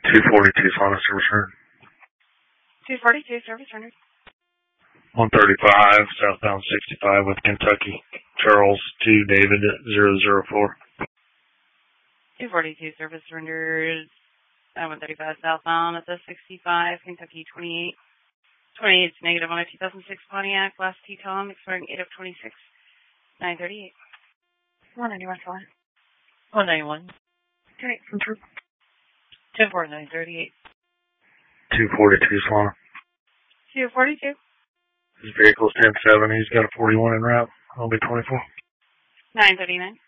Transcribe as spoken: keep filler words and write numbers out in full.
two forty-two, Sonic service rendered. two forty-two, service rendered. one thirty-five, southbound sixty-five with Kentucky. Charles to David zero zero four. two forty-two, service rendered. Uh, one thirty-five, southbound at the sixty-five, Kentucky twenty-eight. twenty-eight is negative on a two thousand six Pontiac, last T-Tom, expiring eight of twenty-six, nine thirty-eight. one ninety-one, Solana. one ninety-one. Okay, from True. ten four, nine thirty-eight. two forty-two, Solana. two forty-two. His vehicle's ten seven. He's got a forty-one en route. I'll be twenty-four. nine thirty-nine.